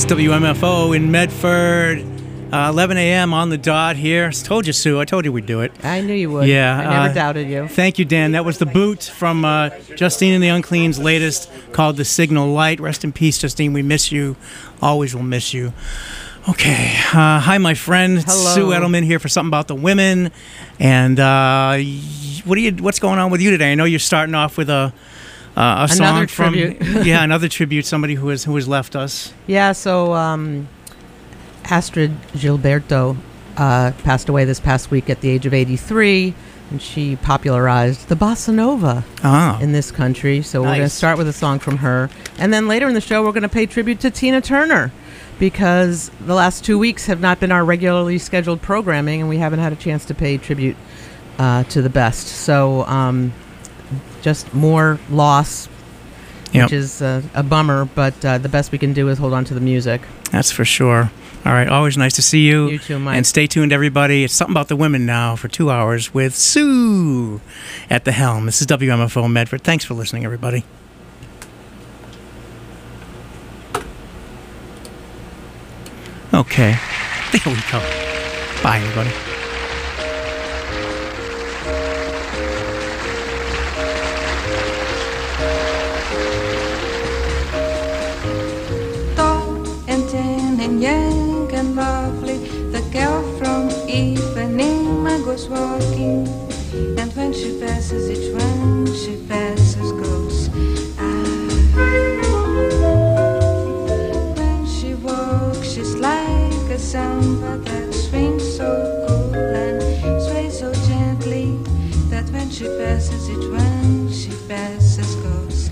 WMFO in Medford. 11 a.m. on the dot here. Told you, Sue. I told you we'd do it. I knew you would. Yeah. I never doubted you. Thank you, Dan. That was the boot from Justine and the Unclean's latest called The Signal Light. Rest in peace, Justine. We miss you. Always will miss you. Okay. Hi, my friend. Hello. Sue Edelman here for Something About the Women. And what's going on with you today? I know you're starting off with a song from another tribute, somebody who has left us. Yeah, so Astrid Gilberto passed away this past week at the age of 83, and she popularized the bossa nova in this country. So we're going to start with a song from her, and then later in the show we're going to pay tribute to Tina Turner, because the last 2 weeks have not been our regularly scheduled programming, and we haven't had a chance to pay tribute to the best. So just more loss, which is a bummer, but the best we can do is hold on to the music. That's for sure. All right, always nice to see you. You too, Mike. And stay tuned, everybody. It's Something About the Women now for 2 hours with Sue at the helm. This is WMFO Medford. Thanks for listening, everybody. Okay, there we go. Bye, everybody. Young and lovely, the girl from Ipanema goes walking, and when she passes, each one she passes goes. When she walks, she's like a samba that swings so cool and sways so gently, that when she passes, each one she passes goes.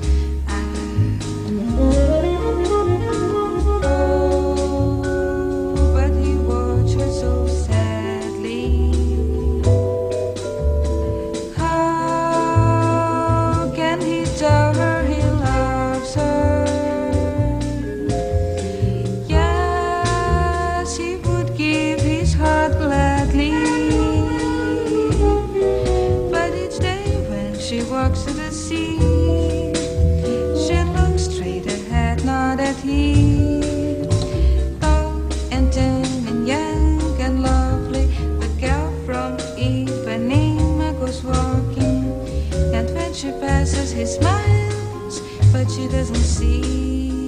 He smiles, but she doesn't see.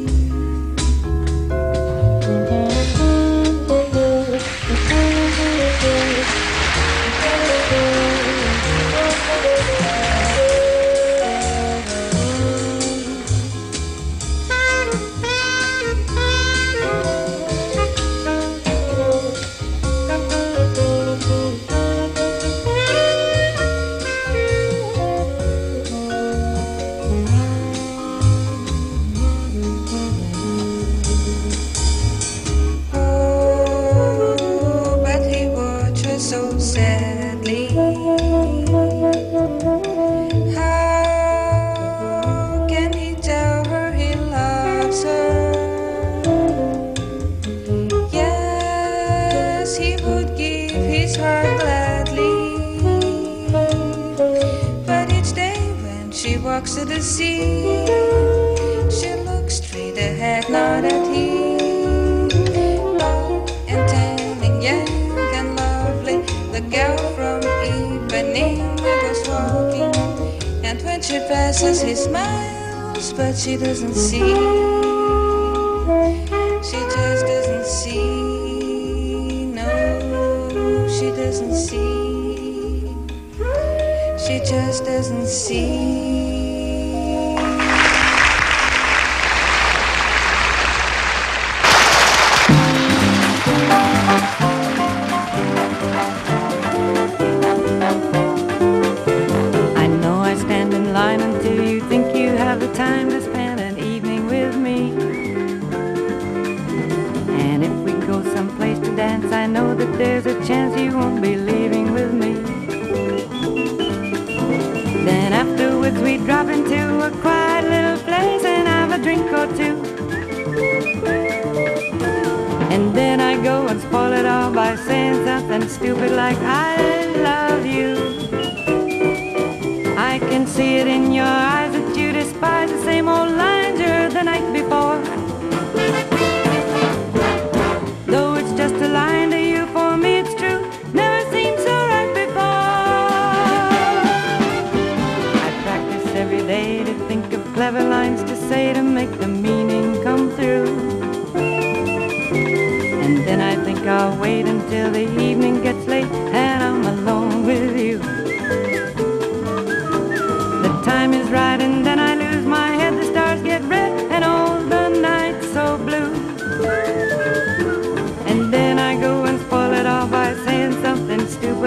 To the sea, she looks straight ahead, not at him. Long and tan and young and lovely, the girl from Ipanema goes walking, and when she passes, he smiles, but she doesn't see. She just doesn't see. No, she doesn't see. She just doesn't see. Time to spend an evening with me, and if we go someplace to dance, I know that there's a chance you won't be leaving with me. Then afterwards we drop into a quiet little place and have a drink or two, and then I go and spoil it all by saying something stupid like I love you. I can see it in your eyes that you despise the same old lines you heard the night before.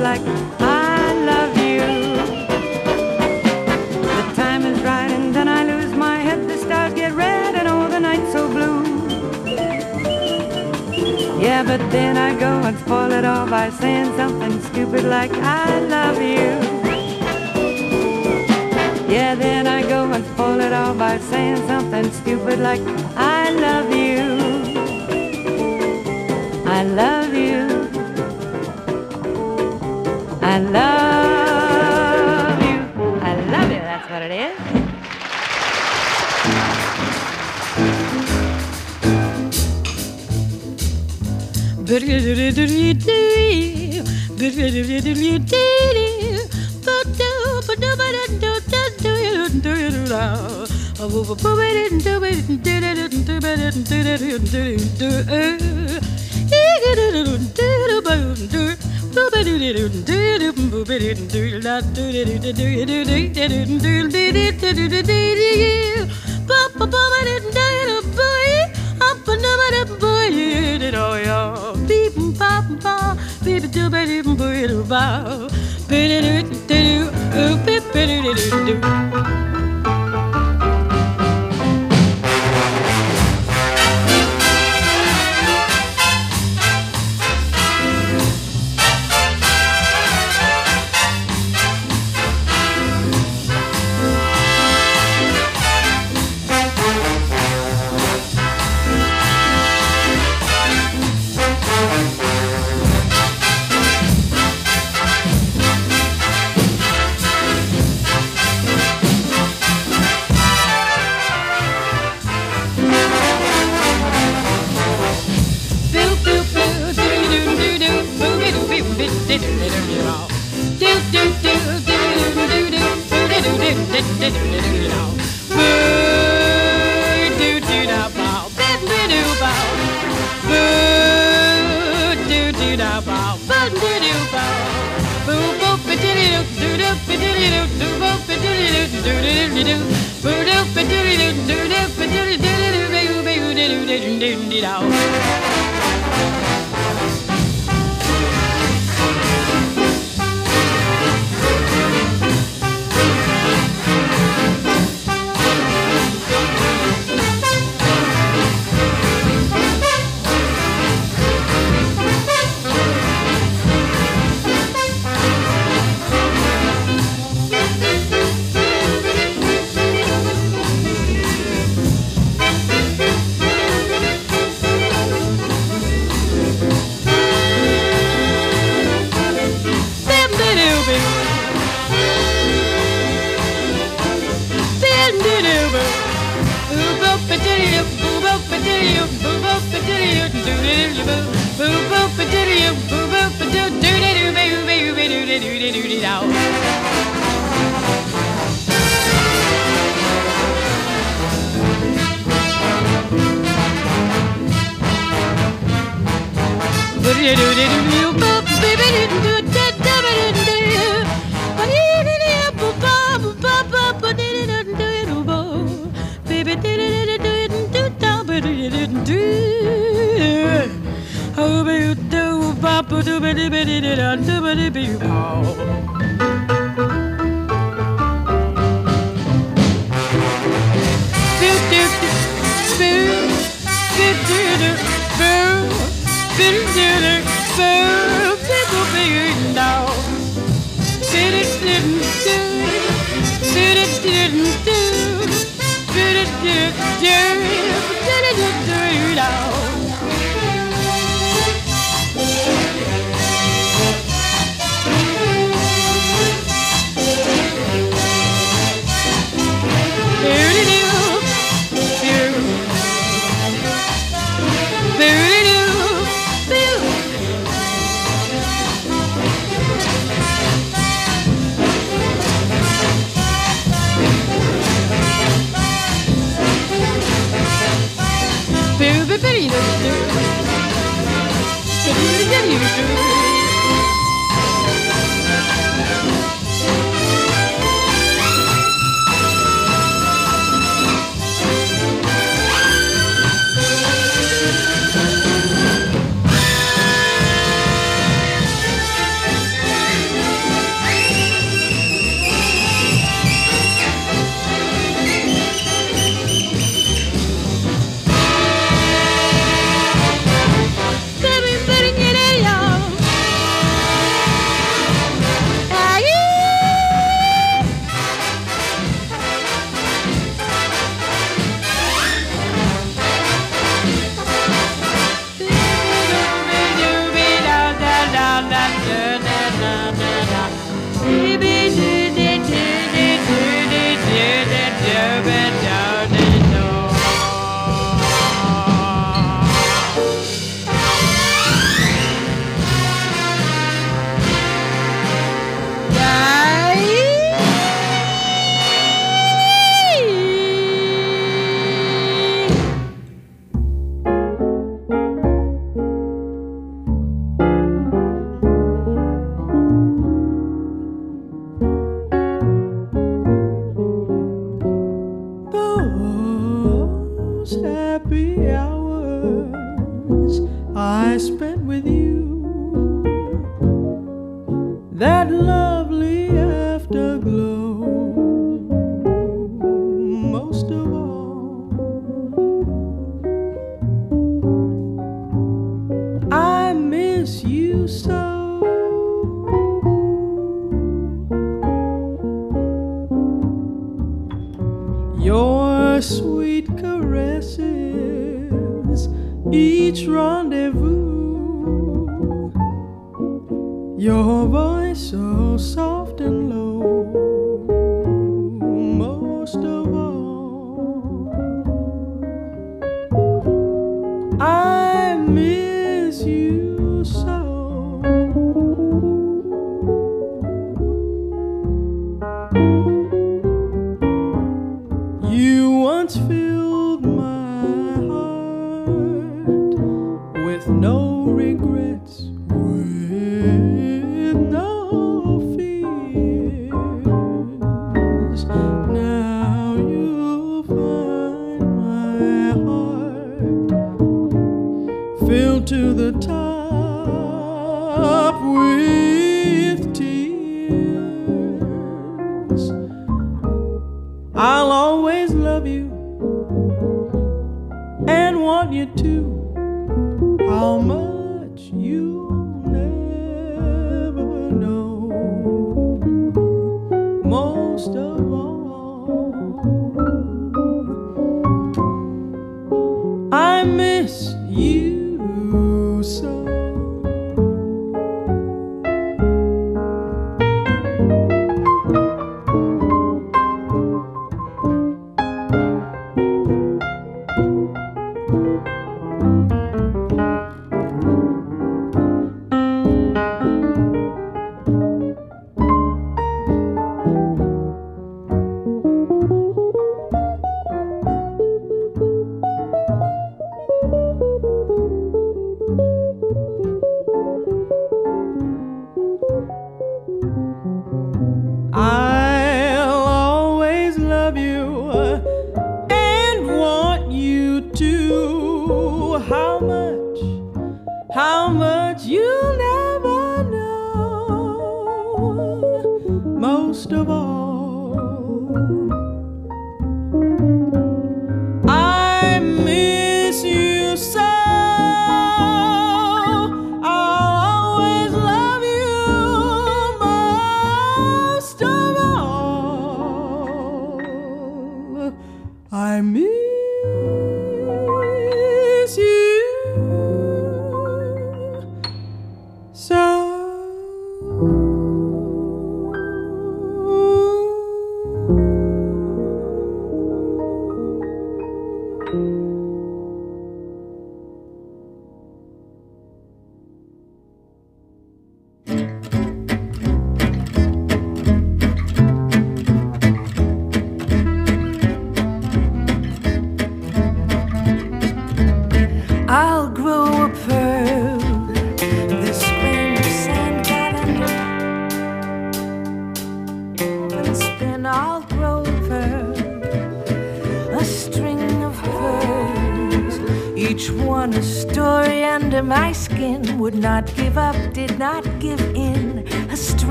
like I love you. The time is right and then I lose my head. The stars get red and all the night's so blue. Yeah, but then I go and spoil it all by saying something stupid like I love you. Yeah, then I go and spoil it all by saying something stupid like I love you. I love you. I love you. I love you, that's what it is.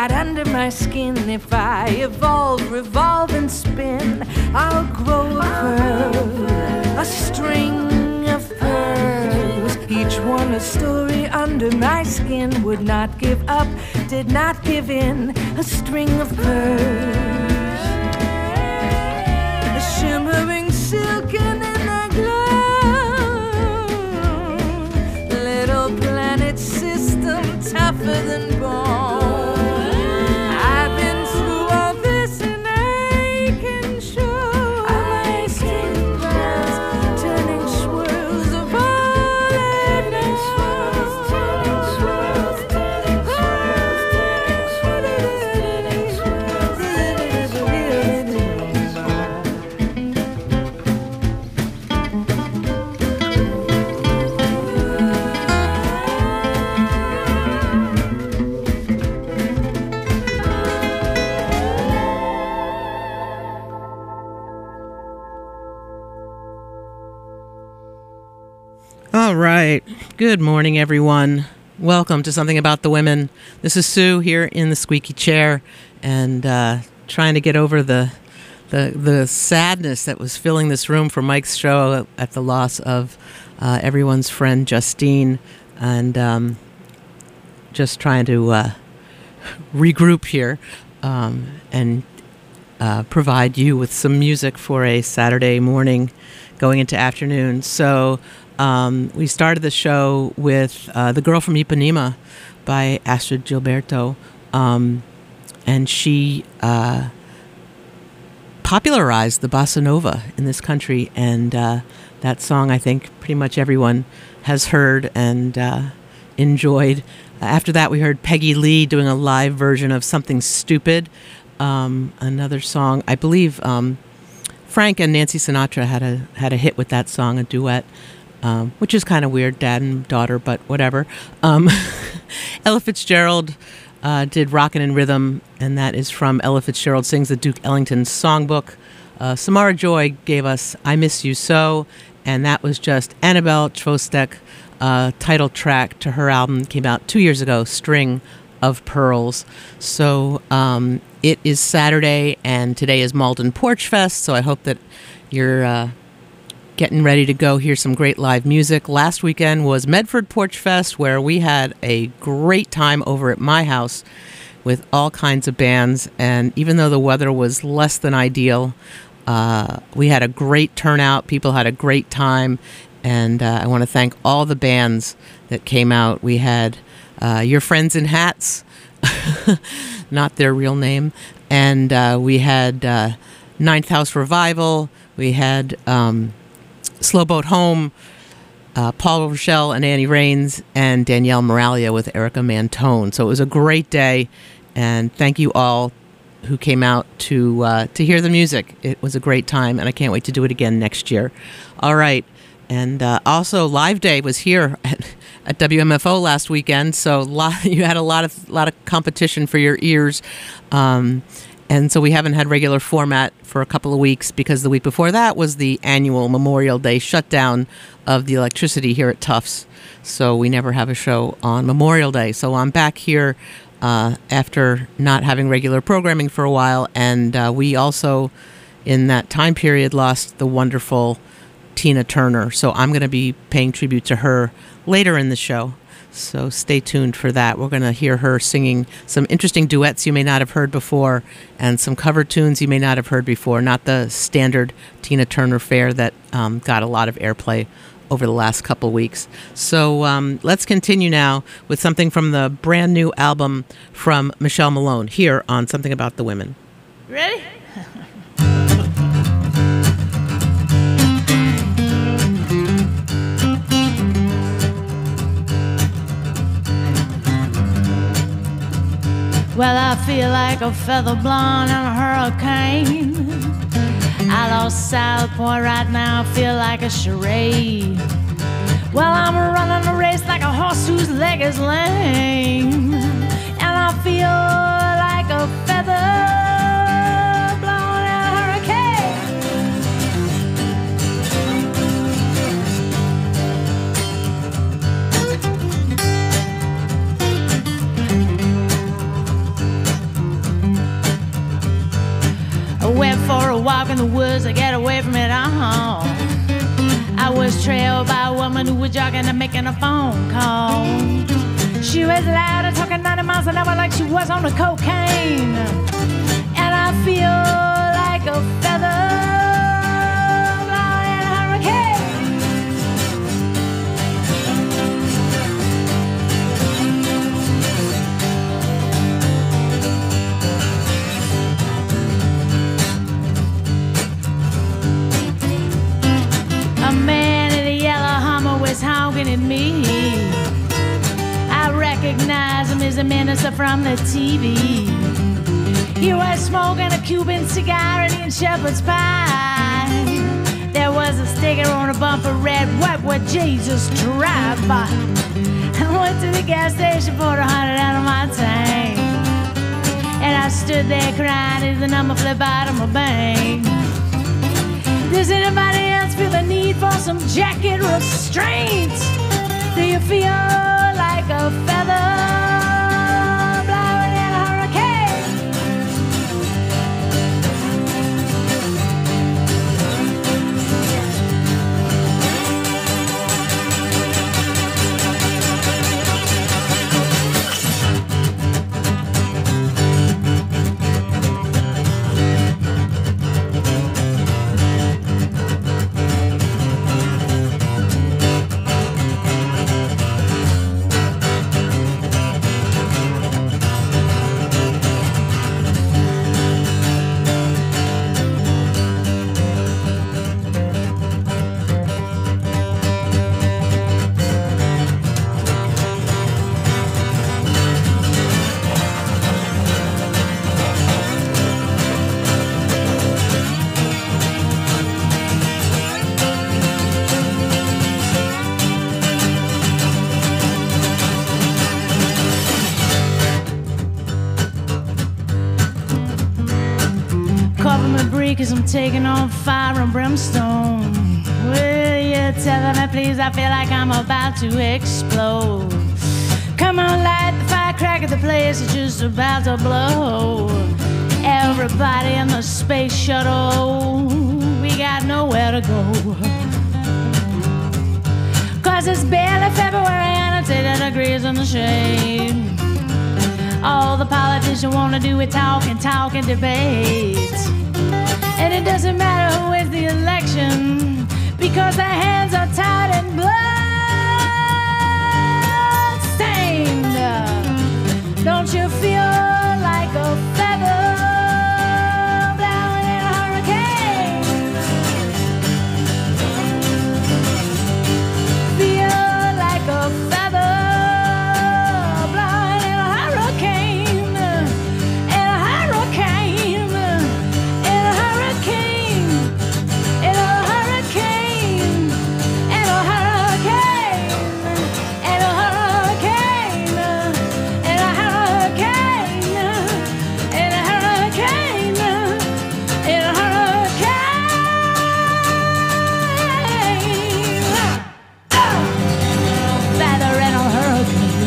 right under my skin. If I evolve, revolve, and spin, I'll grow a pearl, a string of pearls, each one a story under my skin. Would not give up, did not give in, a string of pearls, a shimmering silken in the glow, little planet system tougher than bone. I've been through all this and I can show my fingers turning swirls of all I know. All right. Good morning, everyone. Welcome to Something About the Women. This is Sue here in the squeaky chair and trying to get over the sadness that was filling this room for Mike's show at the loss of everyone's friend Justine, and just trying to regroup here and provide you with some music for a Saturday morning going into afternoon. So we started the show with The Girl from Ipanema by Astrid Gilberto, and she popularized the bossa nova in this country, and that song I think pretty much everyone has heard and enjoyed. After that we heard Peggy Lee doing a live version of Something Stupid, another song. I believe Frank and Nancy Sinatra had a hit with that song, a duet. Which is kind of weird, dad and daughter, but whatever. Ella Fitzgerald did Rockin' in Rhythm, and that is from Ella Fitzgerald Sings the Duke Ellington Songbook. Samara Joy gave us I Miss You So, and that was just Annabelle Chvostek title track to her album, came out 2 years ago, String of Pearls. So it is Saturday, and today is Malden Porch Fest, so I hope that you're getting ready to go hear some great live music. Last weekend was Medford Porch Fest, where we had a great time over at my house with all kinds of bands. And even though the weather was less than ideal, we had a great turnout. People had a great time. And I want to thank all the bands that came out. We had Your Friends in Hats, not their real name. And we had Ninth House Revival. We had Slow Boat Home, Paul Rochelle and Annie Raines, and Danielle Moralia with Erica Mantone. So it was a great day, and thank you all who came out to hear the music. It was a great time, and I can't wait to do it again next year. All right, and also Live Day was here at WMFO last weekend, so you had a lot of competition for your ears. And so we haven't had regular format for a couple of weeks because the week before that was the annual Memorial Day shutdown of the electricity here at Tufts. So we never have a show on Memorial Day. So I'm back here after not having regular programming for a while. And we also, in that time period, lost the wonderful Tina Turner. So I'm going to be paying tribute to her later in the show. So stay tuned for that. We're going to hear her singing some interesting duets you may not have heard before and some cover tunes you may not have heard before, not the standard Tina Turner fare that got a lot of airplay over the last couple weeks. So let's continue now with something from the brand new album from Michelle Malone here on Something About the Women. Ready? Well, I feel like a feather blonde in a hurricane. I lost South Point right now, I feel like a charade. Well, I'm running a race like a horse whose leg is lame. And I feel like a feather blonde in a hurricane. all. I was trailed by a woman who was jogging and making a phone call. She was loud and talking 90 miles an hour like she was on the cocaine. And I feel like a feather blowing in a hurricane. A man in a yellow Hummer was honking at me. I recognized him as a minister from the TV. He was smoking a Cuban cigar and eating shepherd's pie. There was a sticker on a bumper read, "What would Jesus drive by?" I went to the gas station, poured 100 out of my tank. And I stood there crying as the number flipped out of my bank. Does anybody else feel the need for some jacket restraints? Do you feel like a feather blowing in a hurricane? Cover me, break, 'cause I'm taking on fire and brimstone. Will you tell me, please? I feel like I'm about to explode. Come on, light the firecracker, the place is just about to blow. Everybody in the space shuttle, we got nowhere to go. 'Cause it's barely February and it's 80 degrees in the shade. All the politicians want to do is talk and debate. And it doesn't matter who wins the election, because their hands are tied and blood stained. Don't you feel like a feather blowing in a hurricane? Feel like a feather blowing in a hurricane, in a hurricane, in a hurricane, in a hurricane, in a hurricane, in a hurricane, in a hurricane, in a hurricane, in a hurricane. Feather in a hurricane.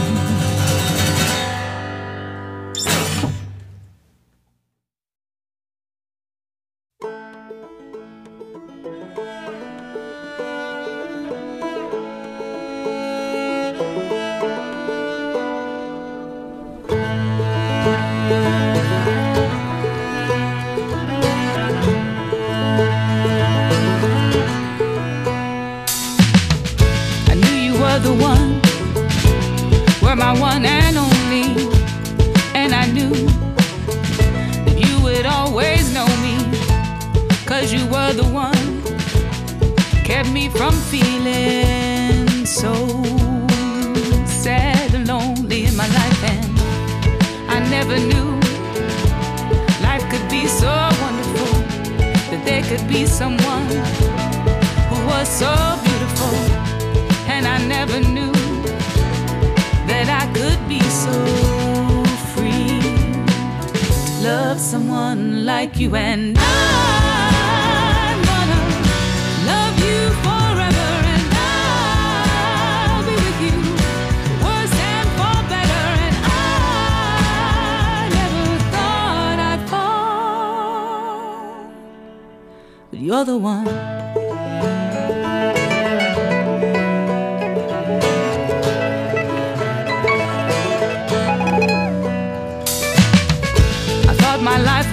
I knew you were the one, were my one and only. And I knew that you would always know me, 'cause you were the one, kept me from feeling so sad and lonely in my life. And I never knew life could be so wonderful, that there could be someone who was so beautiful. And I never knew that I could be so free to love someone like you. And I'm gonna love you forever, and I'll be with you, worse and for better. And I never thought I'd fall, but you're the one.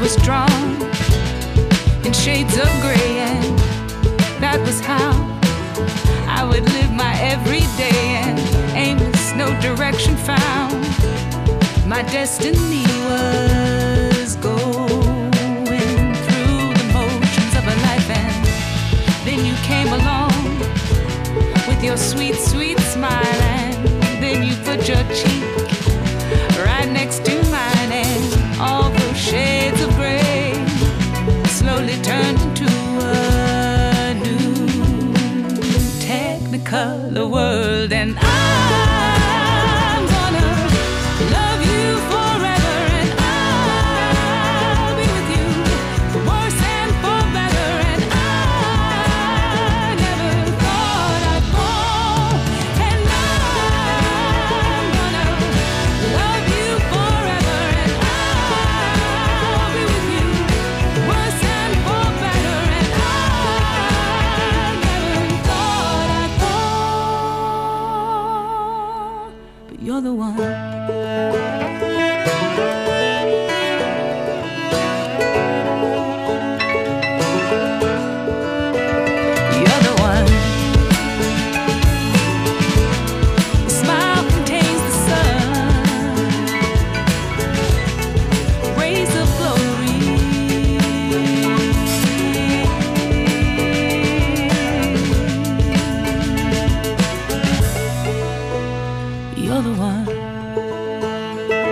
was drawn in shades of gray, and that was how I would live my everyday, and aimless, no direction found. My destiny was going through the motions of a life, and then you came along with your sweet, sweet smile, and then you put your cheek right next to mine, and all those shades of gray slowly turned into a new technicolor world, and I'm gonna love you forever, and I'll be with you for worse and for better, and I never thought I'd fall, and I'm gonna love you forever, and I'll be with you for worse and for better, and I never thought I'd fall, but you're the one. You're the one. Your smile contains the sun, rays of glory. You're the one.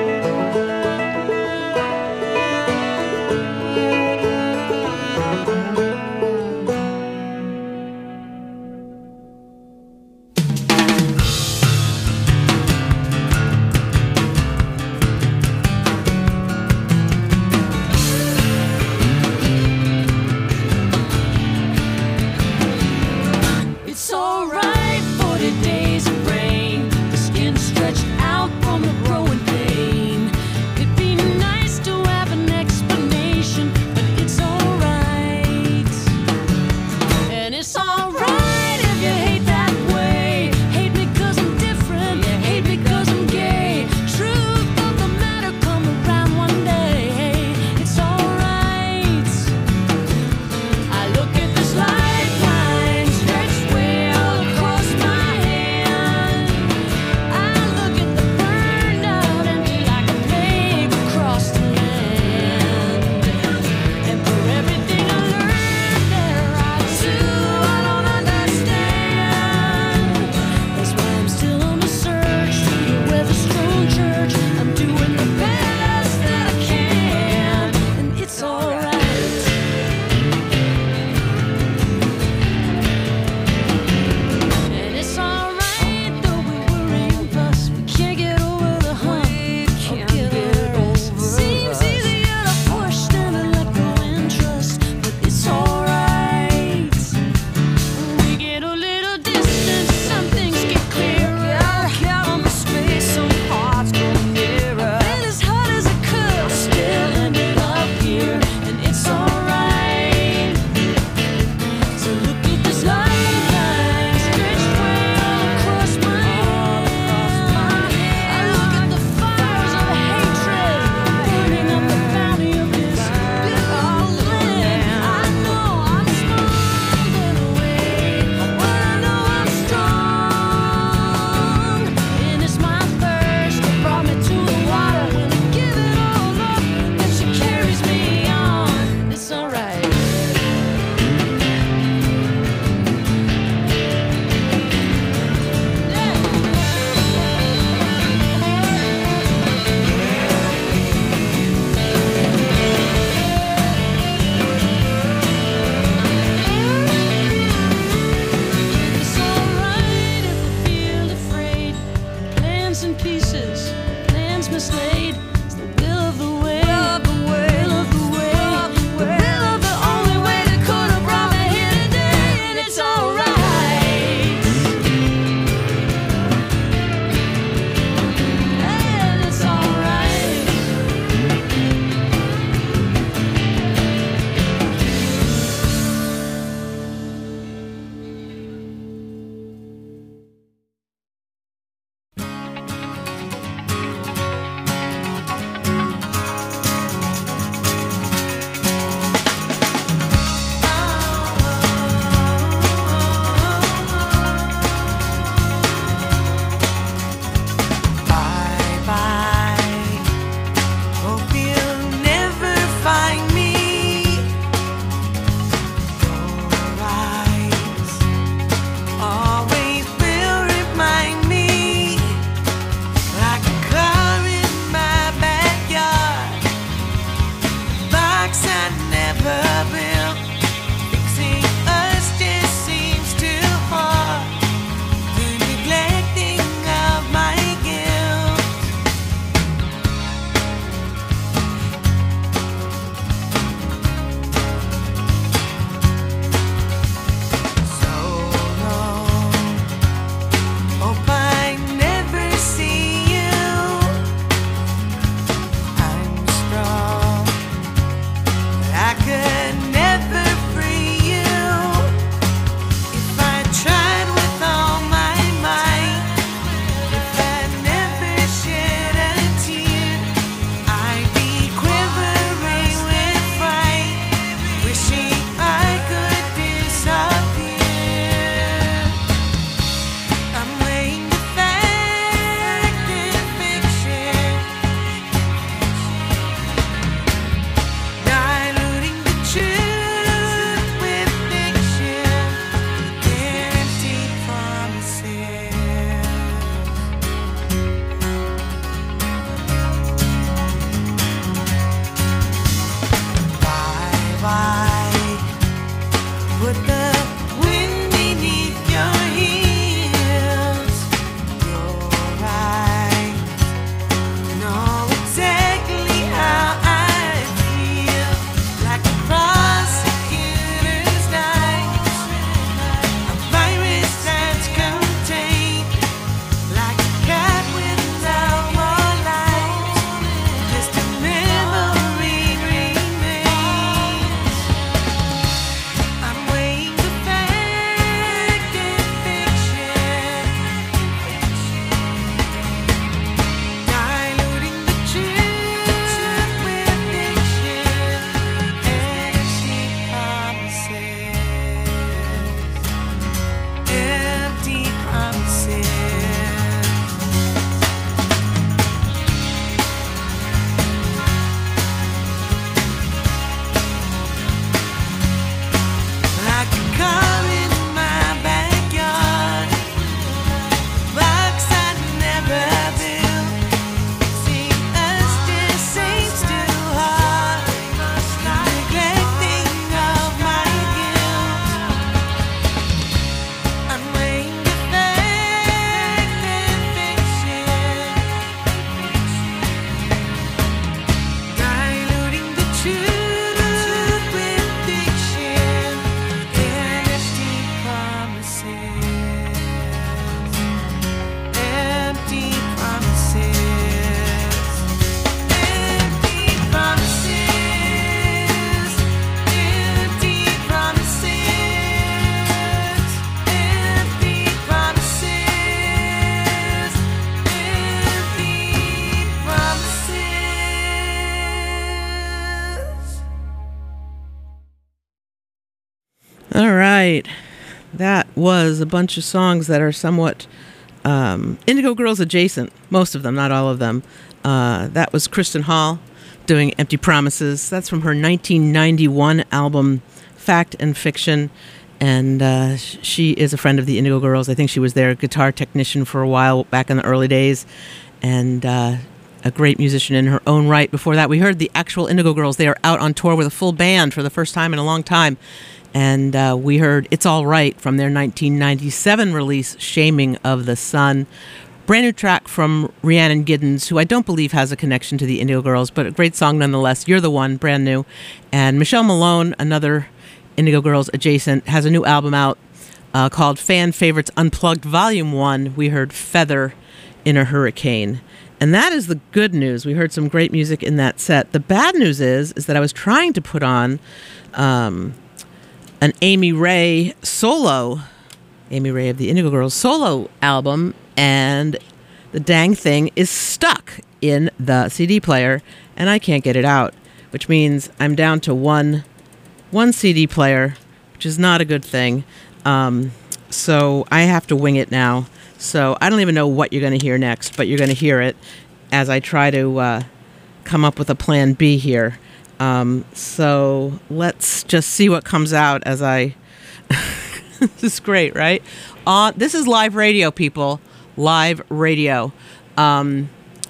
right. That was a bunch of songs that are somewhat Indigo Girls adjacent. Most of them, not all of them. That was Kristen Hall doing Empty Promises. That's from her 1991 album, Fact and Fiction. And she is a friend of the Indigo Girls. I think she was their guitar technician for a while back in the early days. And a great musician in her own right. Before that, we heard the actual Indigo Girls. They are out on tour with a full band for the first time in a long time. And we heard It's All Right from their 1997 release, Shaming of the Sun. Brand new track from Rhiannon Giddens, who I don't believe has a connection to the Indigo Girls, but a great song nonetheless. You're the One, brand new. And Michelle Malone, another Indigo Girls adjacent, has a new album out called Fan Favorites Unplugged Volume 1. We heard Feather in a Hurricane. And that is the good news. We heard some great music in that set. The bad news is that I was trying to put on an Amy Ray solo, Amy Ray of the Indigo Girls solo album, and the dang thing is stuck in the CD player, and I can't get it out, which means I'm down to one CD player, which is not a good thing. So I have to wing it now. So I don't even know what you're going to hear next, but you're going to hear it as I try to come up with a plan B here. So let's just see what comes out as I... This is great, right? This is live radio, people. Live radio. Yeah,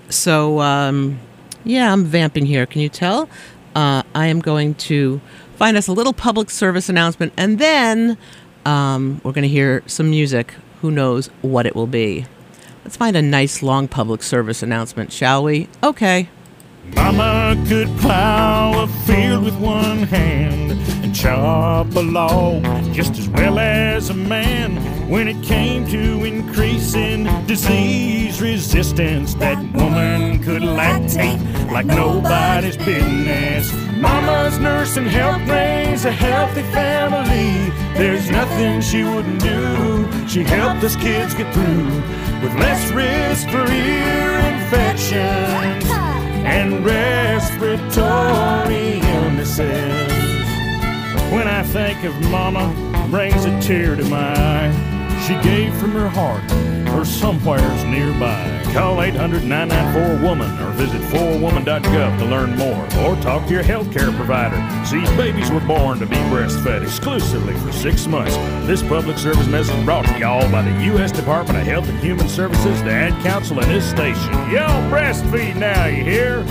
I'm vamping here. Can you tell? I am going to find us a little public service announcement, and then we're going to hear some music. Who knows what it will be? Let's find a nice long public service announcement, shall we? Okay. Mama could plow a field with one hand and chop a log just as well as a man. When it came to increasing disease resistance, that woman could lactate like nobody's business. Mama's nursing helped raise a healthy family. There's nothing she wouldn't do. She helped us kids get through with less risk for ear infections and respiratory illnesses. When I think of Mama, brings a tear to my eye. She gave from her heart or somewheres nearby. Call 800-994-WOMAN or visit 4woman.gov to learn more, or talk to your healthcare provider. These babies were born to be breastfed exclusively for 6 months. This public service message brought to y'all by the U.S. Department of Health and Human Services, the Ad Council, and this station. Y'all breastfeed now, you hear?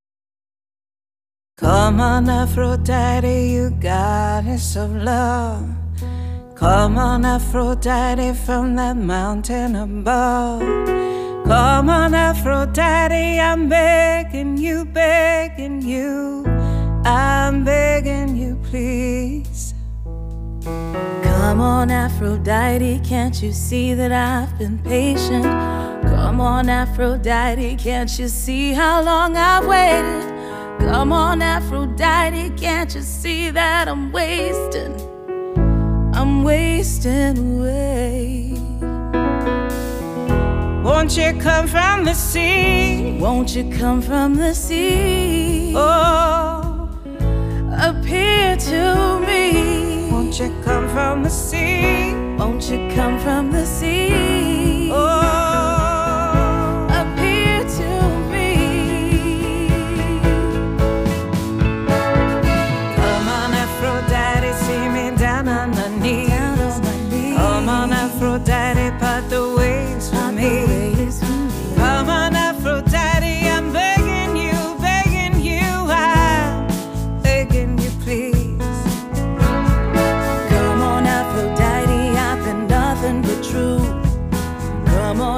Come on, Aphrodite, you goddess of love. Come on, Aphrodite, from that mountain above. Come on, Aphrodite, I'm begging you, I'm begging you, please. Come on, Aphrodite, can't you see that I've been patient? Come on, Aphrodite, can't you see how long I've waited? Come on, Aphrodite, can't you see that I'm wasting away? Won't you come from the sea? Won't you come from the sea? Oh, appear to me. Won't you come from the sea? Won't you come from the sea? Oh, appear to me. Come on, Aphrodite, see me down on my knees. Come on, Aphrodite, part the waves for me. Come on, Aphrodite, I'm begging you, I'm begging you, please. Come on, Aphrodite, I've been nothing but true. Come on,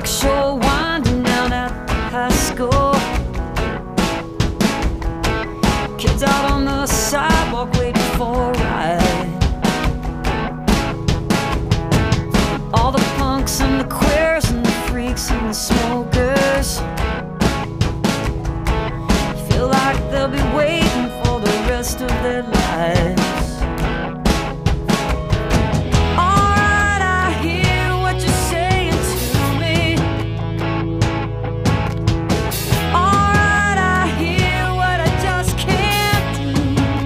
Dark shore winding down at high school. Kids out on the sidewalk waiting for a ride. All the punks and the queers and the freaks and the smokers feel like they'll be waiting for the rest of their lives. Alright, I hear what you're saying to me. Alright, I hear what I just can't do.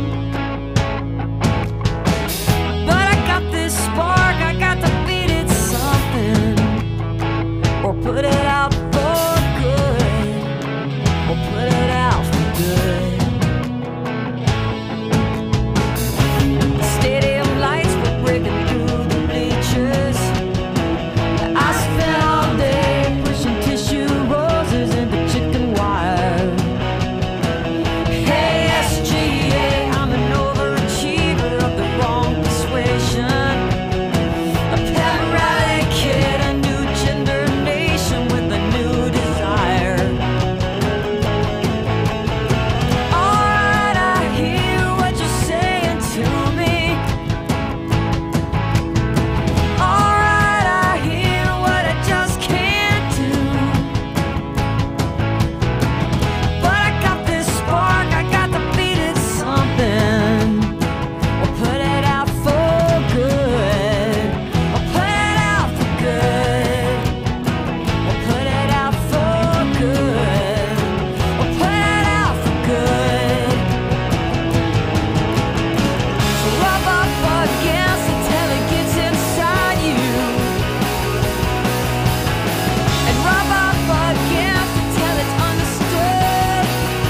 But I got this spark, I got to beat it something, or put it out for good, or put it out for good. The stadium lights were breaking through the bleachers. I spent all day pushing tissue roses into chicken wire. Hey, SGA, I'm an overachiever of the wrong persuasion. A pet rally kid, a new gender nation with a new desire. Alright, I hear what you're saying to me. Alright, I hear what I just can't do. But I got this spark, I got to beat it something, or put it out for good, or put it out for good, or put it out for good, or put it out for good. So rub up against it till it gets inside you, and rub up against it till it's understood.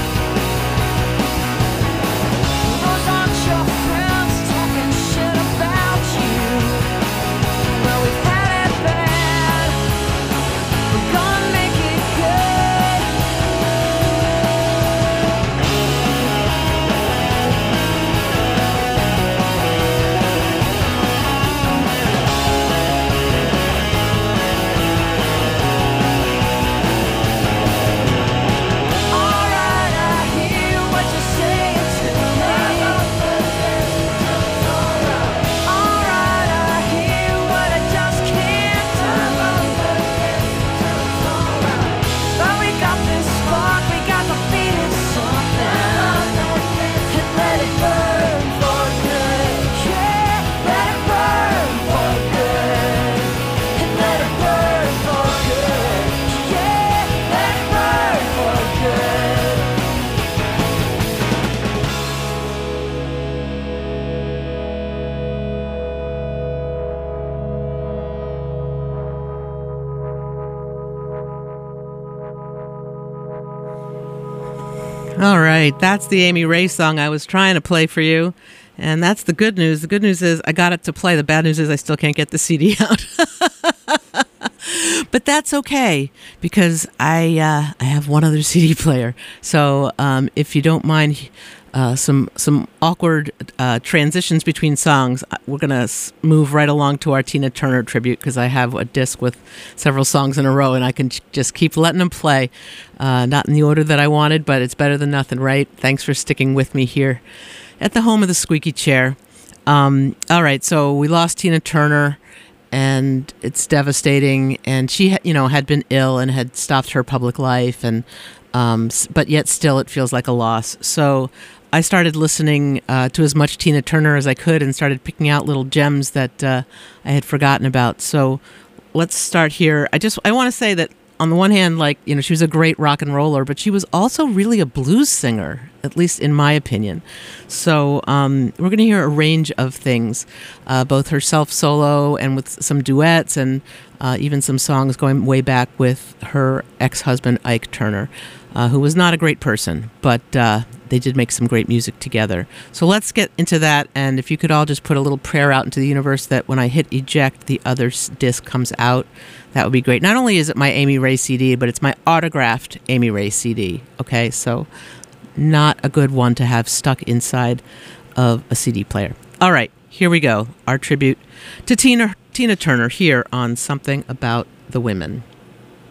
Those aren't your friends talking shit about you. Well, we've had it bad, we're gonna make it good. Alright, I hear what you're saying to me. Alright, I hear what I just can't do. But we got this spark, we got to beat it something, and let it burn for good. Yeah, let it burn for good, and let it burn for good. Yeah, let it burn for good. All right, that's the Amy Ray song I was trying to play for you. And that's the good news. The good news is I got it to play. The bad news is I still can't get the CD out. But that's okay, because I have one other CD player. So if you don't mind some awkward transitions between songs, we're going to move right along to our Tina Turner tribute, because I have a disc with several songs in a row, and I can just keep letting them play. Not in the order that I wanted, but it's better than nothing, right? Thanks for sticking with me here at the home of the squeaky chair. All right, so we lost Tina Turner, and it's devastating. And she, had been ill and had stopped her public life, and but yet still it feels like a loss. So I started listening to as much Tina Turner as I could, and started picking out little gems that I had forgotten about. So let's start here. I want to say that on the one hand, she was a great rock and roller, but she was also really a blues singer, at least in my opinion. So we're going to hear a range of things, both herself solo and with some duets, and even some songs going way back with her ex-husband, Ike Turner, who was not a great person, but they did make some great music together. So let's get into that, and if you could all just put a little prayer out into the universe that when I hit eject, the other disc comes out, that would be great. Not only is it my Amy Ray CD, but it's my autographed Amy Ray CD, okay? So not a good one to have stuck inside of a CD player. All right, here we go. Our tribute to Tina Turner here on Something About the Women.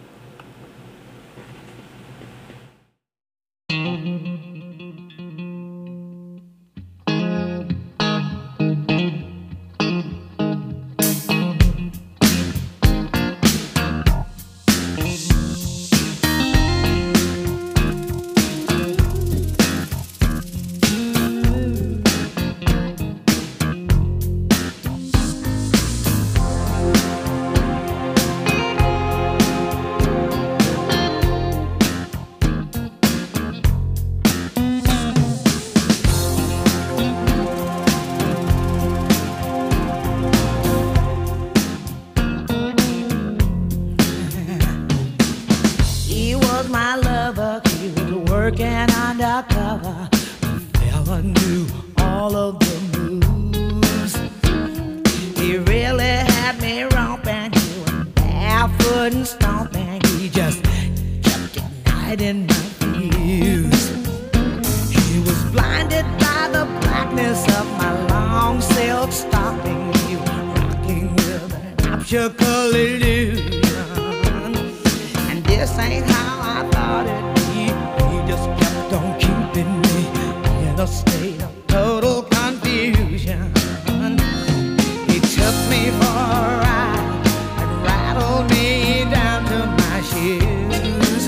my lover, he was working undercover. The fella knew all of the moves. He really had me romping, he was barefoot and stomping. He just kept igniting my fuse. He was blinded by the blackness of my long silk stocking. He was rocking with an optical illusion. And this ain't how I thought it'd be. He just kept on keeping me in a state of total confusion. He took me for a ride and rattled me down to my shoes.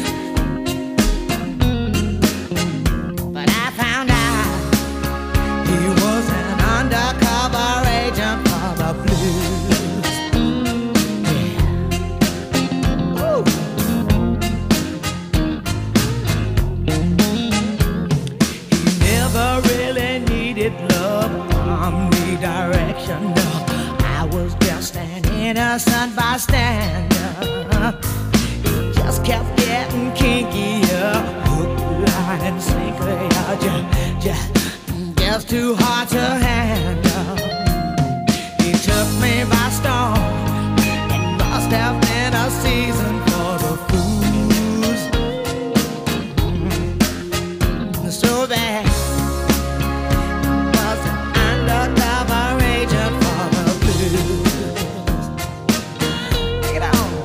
But I found out he was an undercover agent for the blues. Yeah. Ooh. He never really needed love from redirection. No, I was just an innocent bystander. He just kept getting kinkier, hook, line, and sinker. Just too hard to handle. He took me by storm. It must have been a season for the fools. So bad. Was an undercover agent for the blues. Take it on.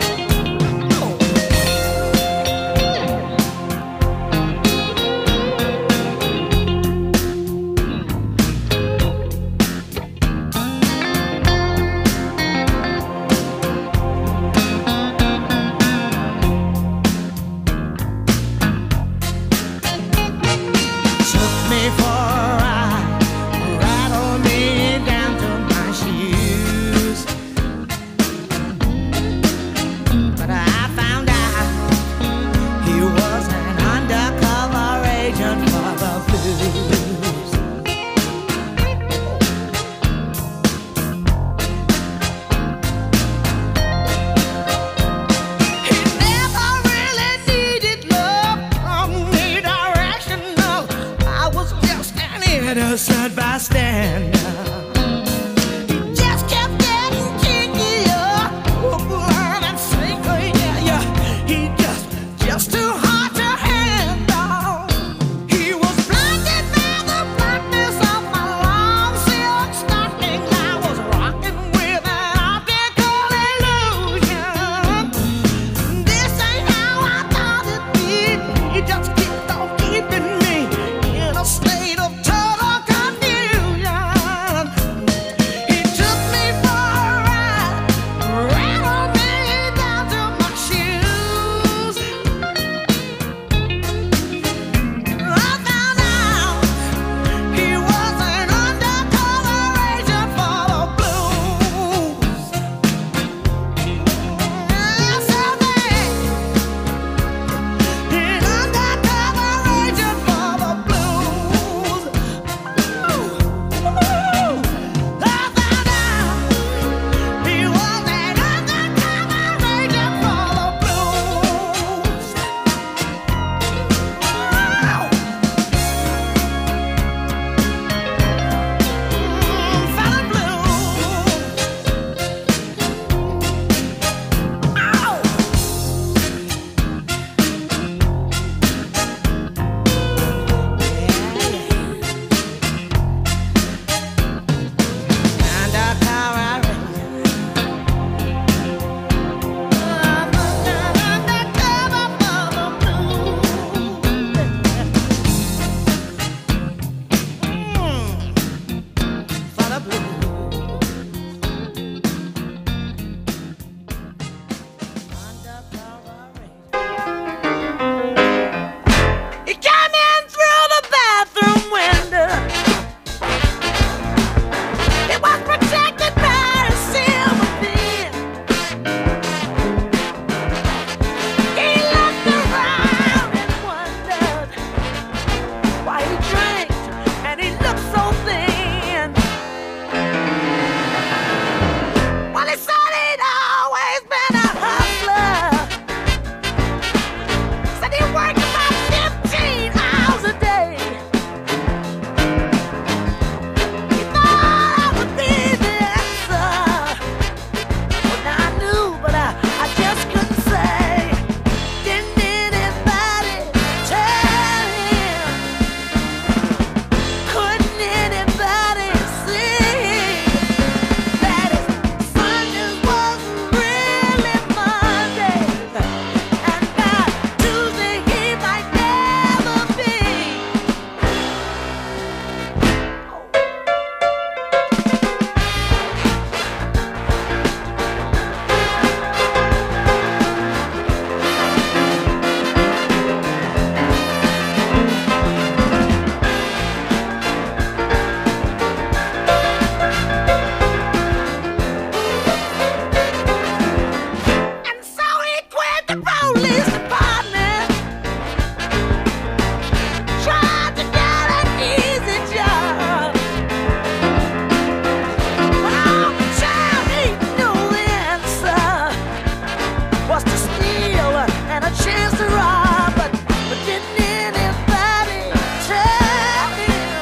a chance to rob, but didn't anybody tell him?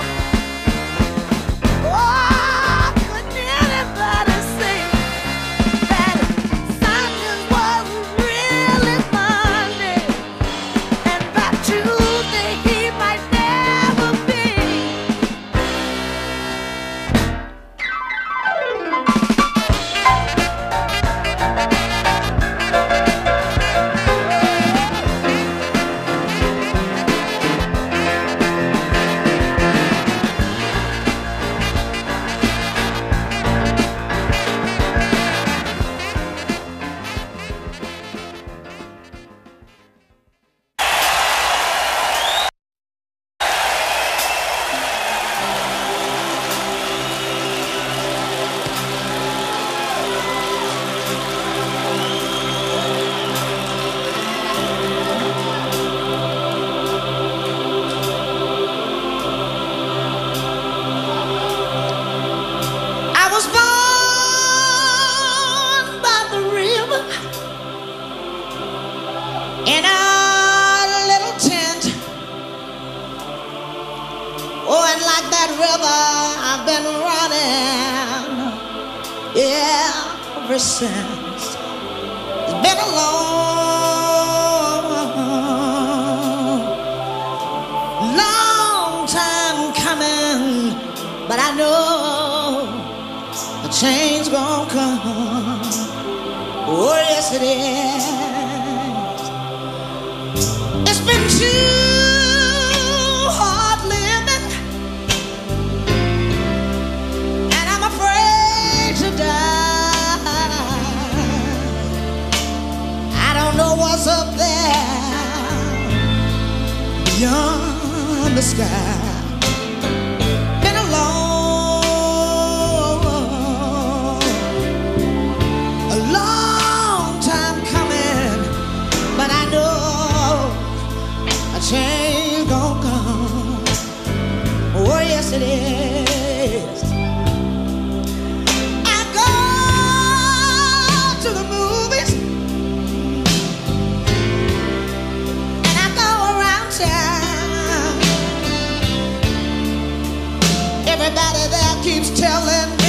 Oh, couldn't anybody say that Sunday wasn't really Monday, and by Tuesday he might never be? I was born by the river in a little tent. Oh, and like that river, I've been running, yeah, ever since. It's been a long time coming, but I know a change gonna come. Oh, yes it is. It's been too hard living, and I'm afraid to die. I don't know what's up there beyond the sky. Been a long time coming, but I know a change gon' come. Oh, yes it is. I go to the movies, and I go around town. Everybody there keeps telling me